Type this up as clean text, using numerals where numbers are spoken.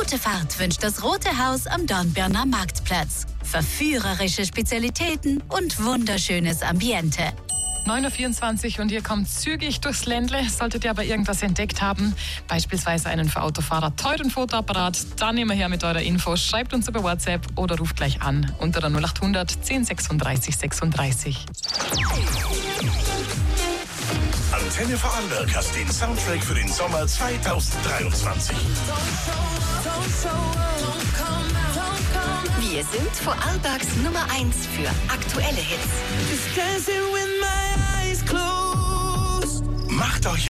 Gute Fahrt wünscht das Rote Haus am Dornbirner Marktplatz. Verführerische Spezialitäten und wunderschönes Ambiente. 9.24 Uhr und ihr kommt zügig durchs Ländle. Solltet ihr aber irgendwas entdeckt haben, beispielsweise einen für Autofahrer teuren Fotoapparat, dann immer her mit eurer Info. Schreibt uns über WhatsApp oder ruft gleich an unter der 0800 10 36 36. Antenne Vorarlberg hast den Soundtrack für den Sommer 2023. Wir sind Vorarlbergs Nummer 1 für aktuelle Hits. Macht euch